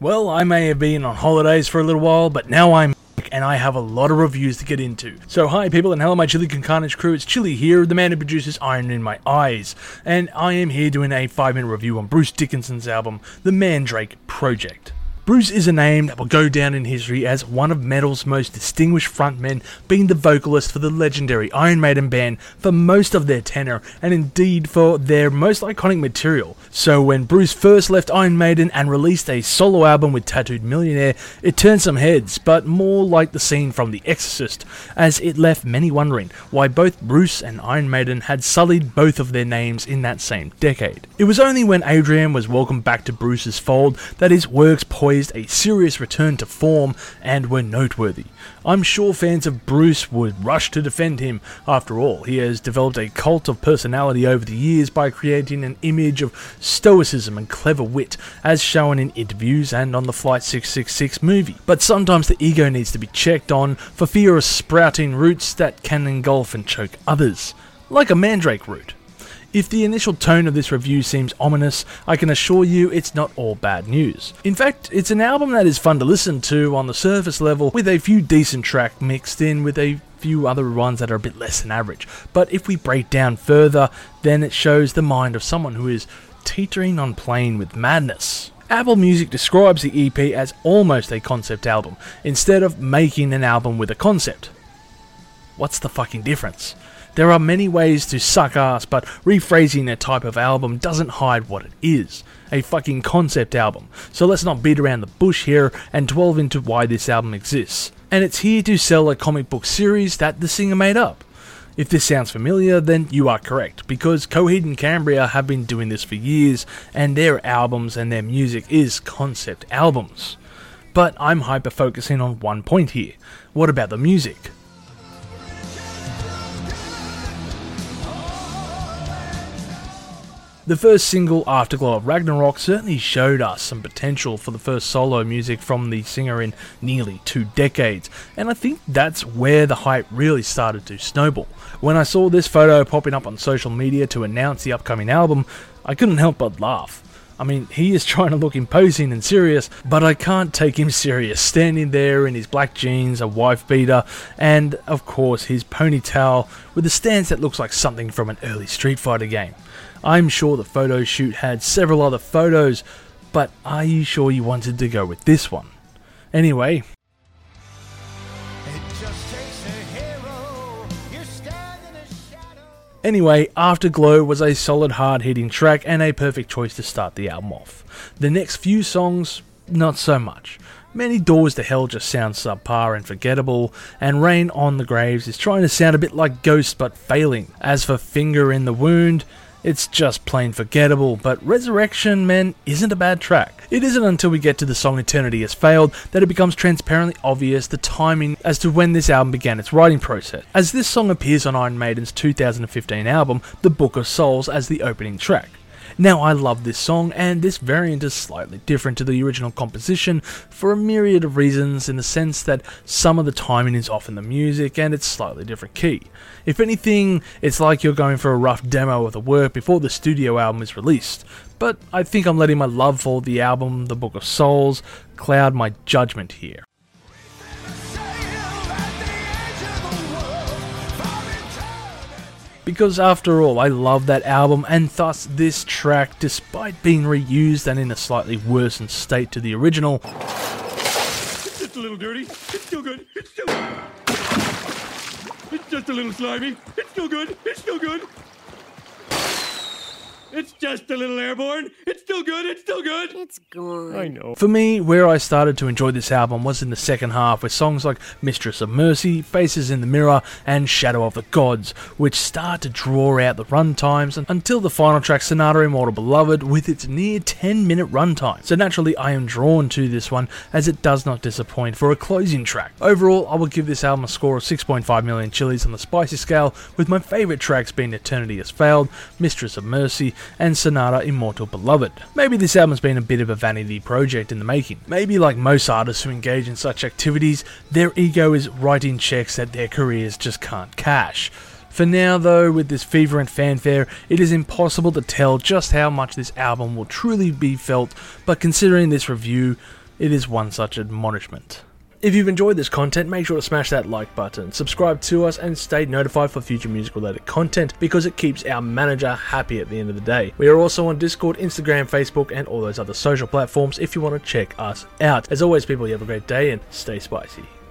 Well, I may have been on holidays for a little while, but now I'm back and I have a lot of reviews to get into. So hi people and hello my Chili Con Carnage crew, it's Chili here, the man who produces Iron in My Eyes, and I am here doing a 5-minute review on Bruce Dickinson's album, The Mandrake Project. Bruce is a name that will go down in history as one of metal's most distinguished frontmen, being the vocalist for the legendary Iron Maiden band for most of their tenure, and indeed for their most iconic material. So when Bruce first left Iron Maiden and released a solo album with Tattooed Millionaire, it turned some heads, but more like the scene from The Exorcist, as it left many wondering why both Bruce and Iron Maiden had sullied both of their names in that same decade. It was only when Adrian was welcomed back to Bruce's fold that his works poised a serious return to form and were noteworthy. I'm sure fans of Bruce would rush to defend him. After all, he has developed a cult of personality over the years by creating an image of stoicism and clever wit, as shown in interviews and on the Flight 666 movie. But sometimes the ego needs to be checked on for fear of sprouting roots that can engulf and choke others, like a mandrake root. If the initial tone of this review seems ominous, I can assure you it's not all bad news. In fact, it's an album that is fun to listen to on the surface level, with a few decent tracks mixed in with a few other ones that are a bit less than average. But if we break down further, then it shows the mind of someone who is teetering on plane with madness. Apple Music describes the EP as almost a concept album, instead of making an album with a concept. What's the fucking difference? There are many ways to suck ass, but rephrasing a type of album doesn't hide what it is. A fucking concept album. So let's not beat around the bush here and delve into why this album exists. And it's here to sell a comic book series that the singer made up. If this sounds familiar, then you are correct, because Coheed and Cambria have been doing this for years, and their albums and their music is concept albums. But I'm hyper-focusing on one point here. What about the music? The first single, Afterglow of Ragnarok, certainly showed us some potential for the first solo music from the singer in nearly 2 decades, and I think that's where the hype really started to snowball. When I saw this photo popping up on social media to announce the upcoming album, I couldn't help but laugh. I mean, he is trying to look imposing and serious, but I can't take him serious, standing there in his black jeans, a wife beater, and of course his ponytail with a stance that looks like something from an early Street Fighter game. I'm sure the photo shoot had several other photos, but are you sure you wanted to go with this one? Anyway. Afterglow was a solid hard-hitting track and a perfect choice to start the album off. The next few songs, not so much. Many Doors to Hell just sound subpar and forgettable, and Rain on the Graves is trying to sound a bit like Ghost but failing. As for Finger in the Wound, it's just plain forgettable, but Resurrection, man, isn't a bad track. It isn't until we get to the song Eternity Has Failed that it becomes transparently obvious the timing as to when this album began its writing process, as this song appears on Iron Maiden's 2015 album, The Book of Souls, as the opening track. Now, I love this song, and this variant is slightly different to the original composition for a myriad of reasons, in the sense that some of the timing is off in the music and it's slightly different key. If anything, it's like you're going for a rough demo of the work before the studio album is released. But I think I'm letting my love for the album, The Book of Souls, cloud my judgment here. Because after all, I love that album, and thus this track, despite being reused and in a slightly worsened state to the original. It's just a little dirty. It's still good. It's still good. It's just a little slimy. It's still good. It's still good. It's just a little airborne. It's still good. It's still good. It's gone. I know. For me, where I started to enjoy this album was in the second half, with songs like Mistress of Mercy, Faces in the Mirror, and Shadow of the Gods, which start to draw out the runtimes until the final track, Sonata Immortal Beloved, with its near 10-minute runtime. So naturally, I am drawn to this one, as it does not disappoint for a closing track. Overall, I will give this album a score of 6.5 million chilies on the spicy scale, with my favourite tracks being Eternity Has Failed, Mistress of Mercy, and Sonata Immortal Beloved. Maybe this album's been a bit of a vanity project in the making. Maybe like most artists who engage in such activities, their ego is writing checks that their careers just can't cash. For now though, with this fever and fanfare, it is impossible to tell just how much this album will truly be felt, but considering this review, it is one such admonishment. If you've enjoyed this content, make sure to smash that like button, subscribe to us, and stay notified for future music related content because it keeps our manager happy at the end of the day. We are also on Discord, Instagram, Facebook, and all those other social platforms if you want to check us out. As always, people, you have a great day and stay spicy.